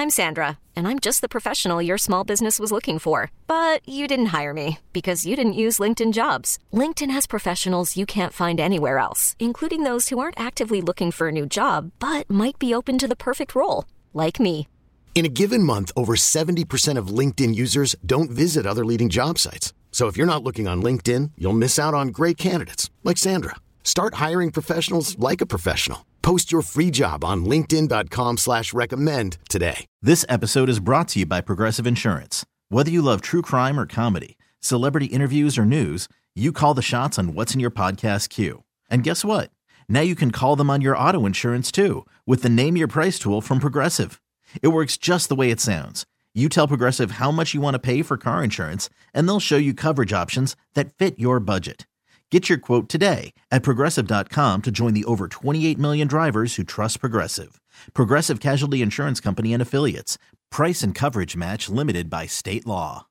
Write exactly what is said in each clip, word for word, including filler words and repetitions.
I'm Sandra, and I'm just the professional your small business was looking for. But you didn't hire me because you didn't use LinkedIn Jobs. LinkedIn has professionals you can't find anywhere else, including those who aren't actively looking for a new job, but might be open to the perfect role, like me. In a given month, over seventy percent of LinkedIn users don't visit other leading job sites. So if you're not looking on LinkedIn, you'll miss out on great candidates like Sandra. Start hiring professionals like a professional. Post your free job on linkedin.com slash recommend today. This episode is brought to you by Progressive Insurance. Whether you love true crime or comedy, celebrity interviews or news, you call the shots on what's in your podcast queue. And guess what? Now you can call them on your auto insurance too with the Name Your Price tool from Progressive. It works just the way it sounds. You tell Progressive how much you want to pay for car insurance, and they'll show you coverage options that fit your budget. Get your quote today at Progressive dot com to join the over twenty-eight million drivers who trust Progressive. Progressive Casualty Insurance Company and Affiliates. Price and coverage match limited by state law.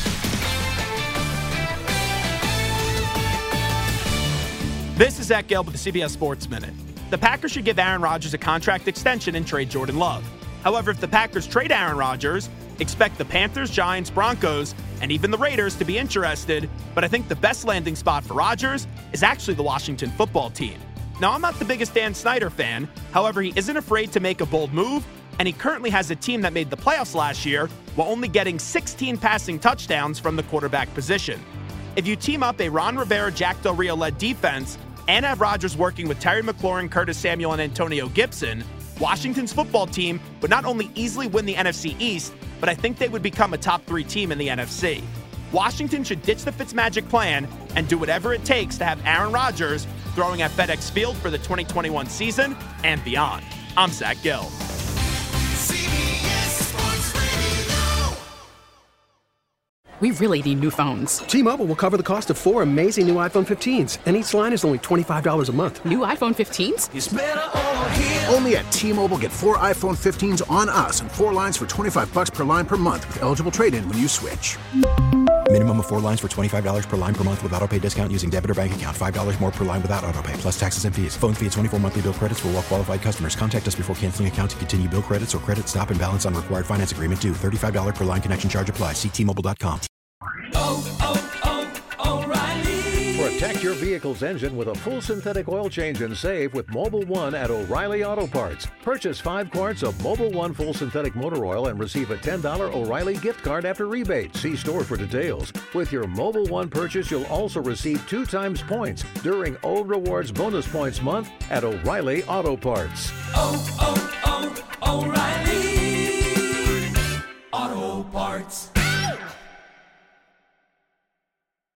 This is Zach Gelb with the C B S Sports Minute. The Packers should give Aaron Rodgers a contract extension and trade Jordan Love. However, if the Packers trade Aaron Rodgers, expect the Panthers, Giants, Broncos, and even the Raiders to be interested, but I think the best landing spot for Rodgers is actually the Washington football team. Now, I'm not the biggest Dan Snyder fan, however, he isn't afraid to make a bold move, and he currently has a team that made the playoffs last year while only getting sixteen passing touchdowns from the quarterback position. If you team up a Ron Rivera, Jack Del Rio-led defense and have Rodgers working with Terry McLaurin, Curtis Samuel, and Antonio Gibson, Washington's football team would not only easily win the N F C East, but I think they would become a top three team in the N F C. Washington should ditch the Fitzmagic plan and do whatever it takes to have Aaron Rodgers throwing at FedEx Field for the twenty twenty-one season and beyond. I'm Zach Gill. We really need new phones. T-Mobile will cover the cost of four amazing new iPhone fifteens, and each line is only twenty-five dollars a month. New iPhone fifteens? It's better over here. Only at T-Mobile, get four iPhone fifteens on us and four lines for twenty-five dollars per line per month with eligible trade-in when you switch. Minimum of four lines for twenty-five dollars per line per month with autopay discount using debit or bank account. five dollars more per line without autopay, plus taxes and fees. Phone fee at twenty-four monthly bill credits for well-qualified customers. Contact us before canceling account to continue bill credits or credit stop and balance on required finance agreement due. thirty-five dollars per line connection charge applies. See T Mobile dot com. Oh, oh, oh, O'Reilly. Protect your vehicle's engine with a full synthetic oil change and save with Mobil one at O'Reilly Auto Parts. Purchase five quarts of Mobil one full synthetic motor oil and receive a ten dollars O'Reilly gift card after rebate. See store for details. With your Mobil one purchase, you'll also receive two times points during O Rewards Bonus Points Month at O'Reilly Auto Parts. Oh, oh, oh, O'Reilly Auto Parts.